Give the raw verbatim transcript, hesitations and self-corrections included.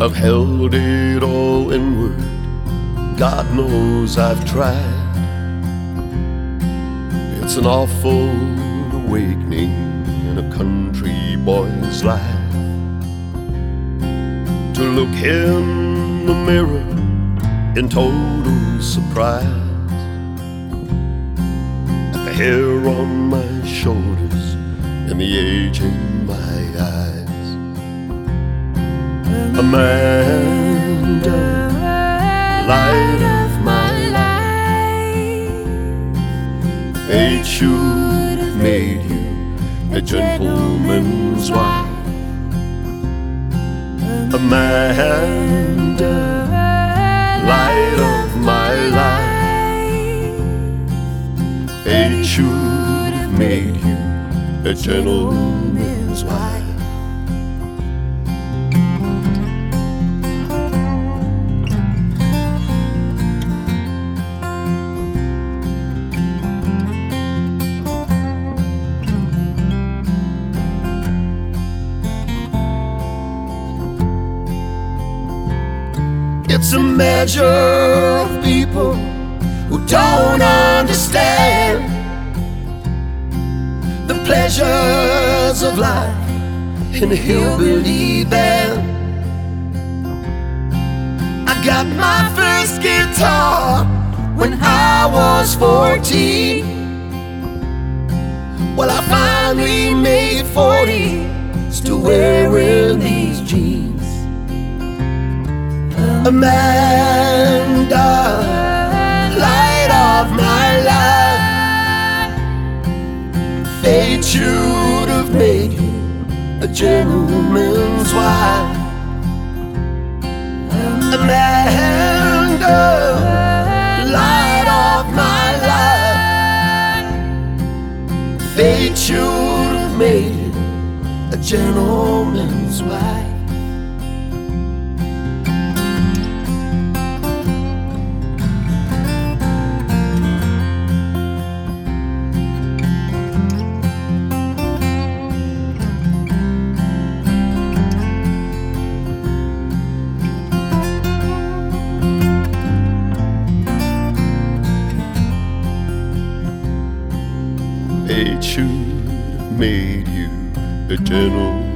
I've held it all inward, God knows I've tried. It's an awful awakening in a country boy's life, to look in the mirror in total surprise at the hair on my shoulders and the age in my eyes. Amanda, light of my life, fate should have made you a gentleman's wife. Amanda, light of my life, fate should have made you a gentleman's wife. It's a measure of people who don't understand the pleasures of life in a hillbilly band. I got my first guitar when I was fourteen. Well, I finally made forty, still wearing these jeans. Amanda, light of my life, fate should have made you a gentleman's wife. Amanda, light of my life, fate should have made you a gentleman's wife. Fate should have made you a gentleman.